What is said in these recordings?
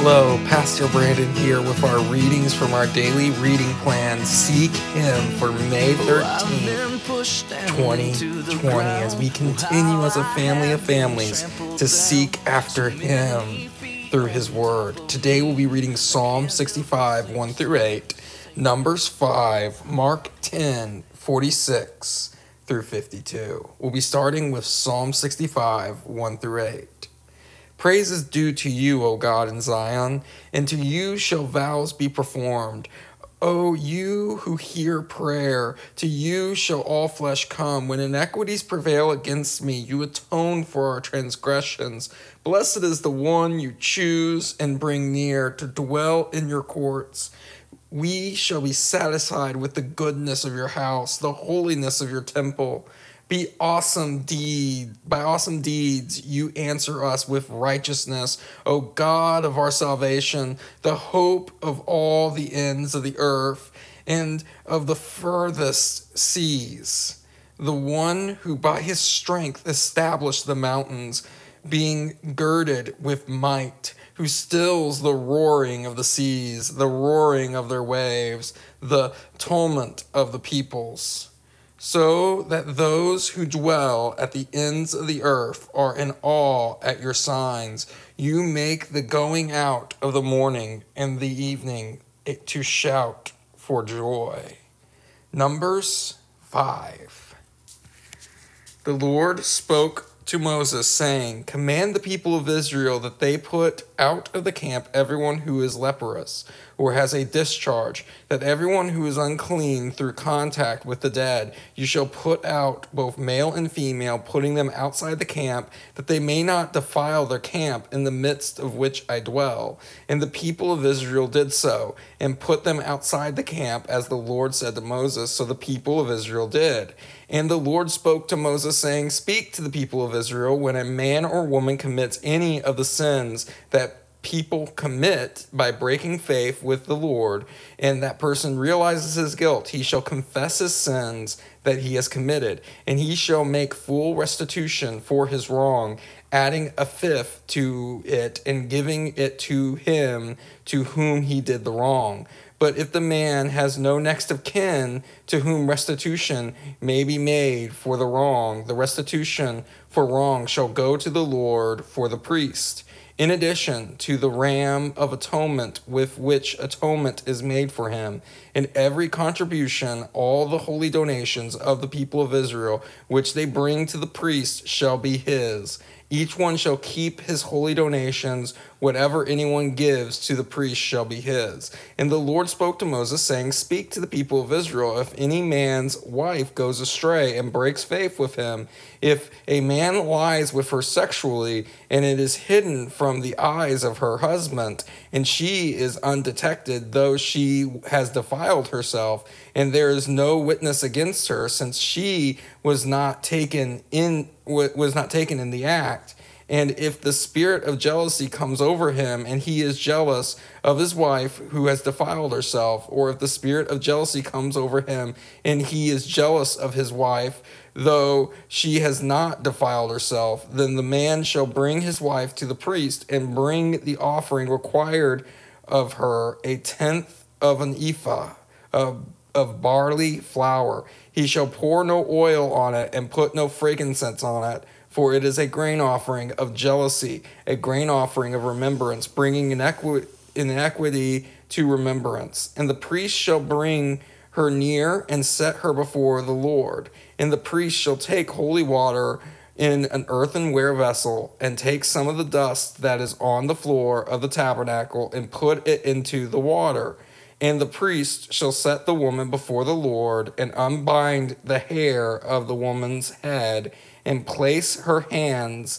Hello, Pastor Brandon here with our readings from our daily reading plan, Seek Him, for May 13th, 2020, as we continue as a family of families to seek after Him through His Word. Today we'll be reading Psalm 65, 1 through 8, Numbers 5, Mark 10, 46 through 52. We'll be starting with Psalm 65, 1 through 8. Praise is due to you, O God, in Zion, and to you shall vows be performed. O you who hear prayer, to you shall all flesh come. When iniquities prevail against me, you atone for our transgressions. Blessed is the one you choose and bring near to dwell in your courts. We shall be satisfied with the goodness of your house, the holiness of your temple. By awesome deeds, you answer us with righteousness, O God of our salvation, the hope of all the ends of the earth and of the furthest seas, the one who by his strength established the mountains, being girded with might, who stills the roaring of the seas, the roaring of their waves, the tumult of the peoples, so that those who dwell at the ends of the earth are in awe at your signs. You make the going out of the morning and the evening to shout for joy. Numbers 5. The Lord spoke to Moses, saying, Command the people of Israel that they put out of the camp everyone who is leprous or has a discharge, that everyone who is unclean through contact with the dead, you shall put out, both male and female, putting them outside the camp, that they may not defile their camp in the midst of which I dwell. And the people of Israel did so, and put them outside the camp, as the Lord said to Moses, so the people of Israel did. And the Lord spoke to Moses, saying, Speak to the people of Israel, when a man or woman commits any of the sins that people commit by breaking faith with the Lord, and that person realizes his guilt, he shall confess his sins that he has committed, and he shall make full restitution for his wrong, adding a fifth to it and giving it to him to whom he did the wrong. But if the man has no next of kin to whom restitution may be made for the wrong, the restitution for wrong shall go to the Lord for the priest, in addition to the ram of atonement with which atonement is made for him. And every contribution, all the holy donations of the people of Israel, which they bring to the priest, shall be his. Each one shall keep his holy donations. Whatever anyone gives to the priest shall be his. And the Lord spoke to Moses, saying, Speak to the people of Israel, if any man's wife goes astray and breaks faith with him, if a man lies with her sexually, and it is hidden from the eyes of her husband, and she is undetected, though she has defiled herself, and there is no witness against her, since she was not taken in the act. And if the spirit of jealousy comes over him, and he is jealous of his wife who has defiled herself, or if the spirit of jealousy comes over him, and he is jealous of his wife, though she has not defiled herself, then the man shall bring his wife to the priest, and bring the offering required of her, a tenth of an ephah of barley flour. He shall pour no oil on it, and put no frankincense on it, for it is a grain offering of jealousy, a grain offering of remembrance, bringing inequity to remembrance. And the priest shall bring her near and set her before the Lord. And the priest shall take holy water in an earthenware vessel, and take some of the dust that is on the floor of the tabernacle, and put it into the water. And the priest shall set the woman before the Lord, and unbind the hair of the woman's head, and place her hands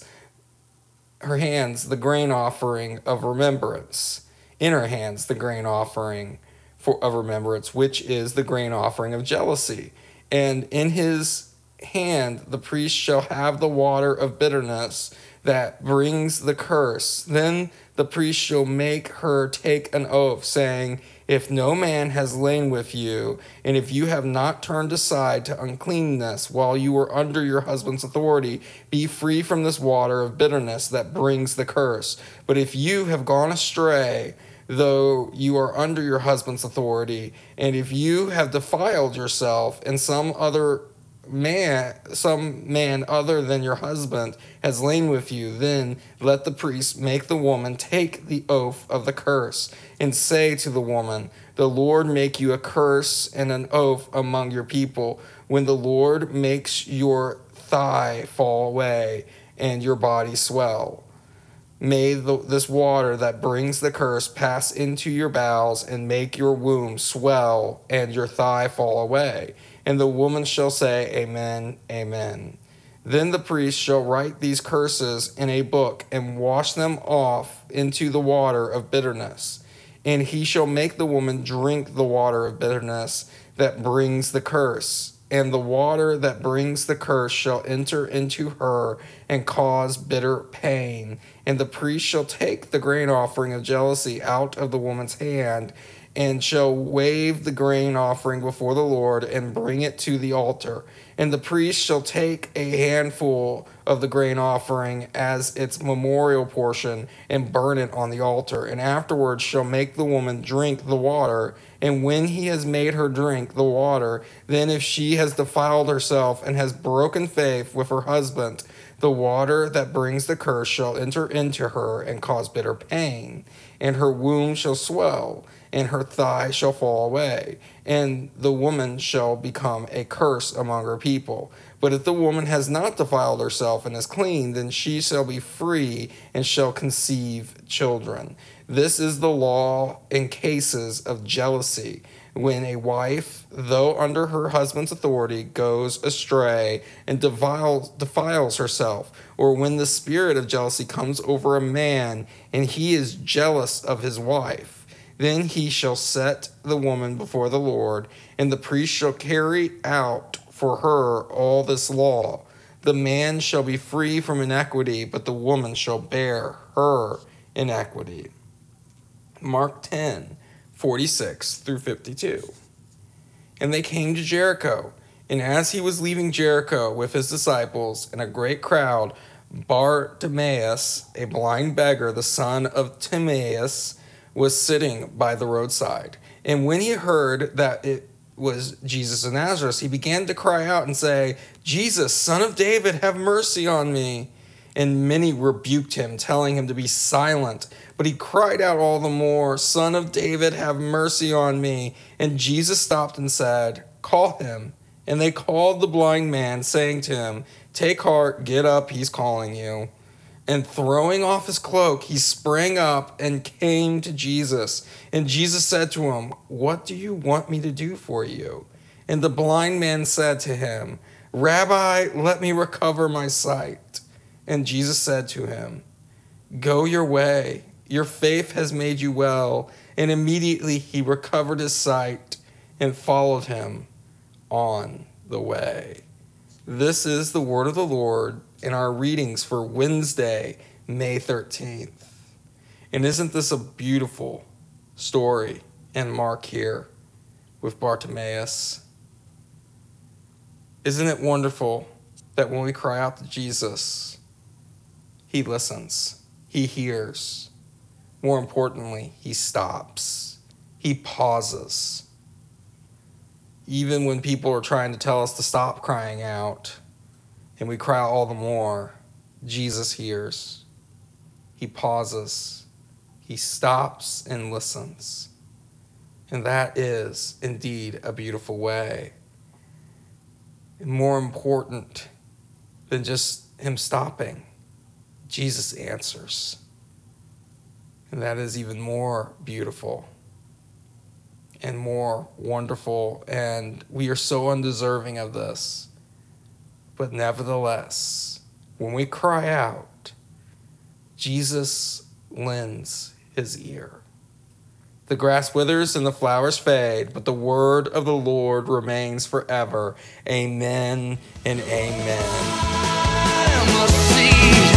the grain offering of remembrance, in her hands the grain offering of remembrance, which is the grain offering of jealousy. And in his hand the priest shall have the water of bitterness that brings the curse. Then the priest shall make her take an oath, saying, If no man has lain with you, and if you have not turned aside to uncleanness while you were under your husband's authority, be free from this water of bitterness that brings the curse. But if you have gone astray, though you are under your husband's authority, and if you have defiled yourself, and some man other than your husband has lain with you, then let the priest make the woman take the oath of the curse, and say to the woman, the Lord make you a curse and an oath among your people, when the Lord makes your thigh fall away and your body swell. May this water that brings the curse pass into your bowels, and make your womb swell and your thigh fall away. And the woman shall say, Amen, Amen. Then the priest shall write these curses in a book, and wash them off into the water of bitterness. And he shall make the woman drink the water of bitterness that brings the curse. And the water that brings the curse shall enter into her and cause bitter pain. And the priest shall take the grain offering of jealousy out of the woman's hand, and shall wave the grain offering before the Lord, and bring it to the altar. And the priest shall take a handful of the grain offering as its memorial portion, and burn it on the altar. And afterwards shall make the woman drink the water. And when he has made her drink the water, then if she has defiled herself and has broken faith with her husband, the water that brings the curse shall enter into her and cause bitter pain, and her womb shall swell, and her thigh shall fall away, and the woman shall become a curse among her people. But if the woman has not defiled herself and is clean, then she shall be free and shall conceive children. This is the law in cases of jealousy, when a wife, though under her husband's authority, goes astray and defiles herself, or when the spirit of jealousy comes over a man, and he is jealous of his wife. Then he shall set the woman before the Lord, and the priest shall carry out for her all this law. The man shall be free from iniquity, but the woman shall bear her iniquity. Mark 10:46 through 52. And they came to Jericho, and as he was leaving Jericho with his disciples and a great crowd, Bartimaeus, a blind beggar, the son of Timaeus, was sitting by the roadside. And when he heard that it was Jesus of Nazareth, he began to cry out and say, Jesus, Son of David, have mercy on me. And many rebuked him, telling him to be silent. But he cried out all the more, Son of David, have mercy on me. And Jesus stopped and said, Call him. And they called the blind man, saying to him, Take heart, get up, he's calling you. And throwing off his cloak, he sprang up and came to Jesus. And Jesus said to him, What do you want me to do for you? And the blind man said to him, Rabbi, let me recover my sight. And Jesus said to him, Go your way, your faith has made you well. And immediately he recovered his sight and followed him on the way. This is the word of the Lord in our readings for Wednesday, May 13th. And isn't this a beautiful story in Mark here with Bartimaeus? Isn't it wonderful that when we cry out to Jesus, he listens, he hears. More importantly, he stops, he pauses. Even when people are trying to tell us to stop crying out, and we cry out all the more, Jesus hears. He pauses. He stops and listens. And that is indeed a beautiful way. And more important than just him stopping, Jesus answers. And that is even more beautiful and more wonderful. And we are so undeserving of this. But nevertheless, when we cry out, Jesus lends his ear. The grass withers and the flowers fade, but the word of the Lord remains forever. Amen and amen.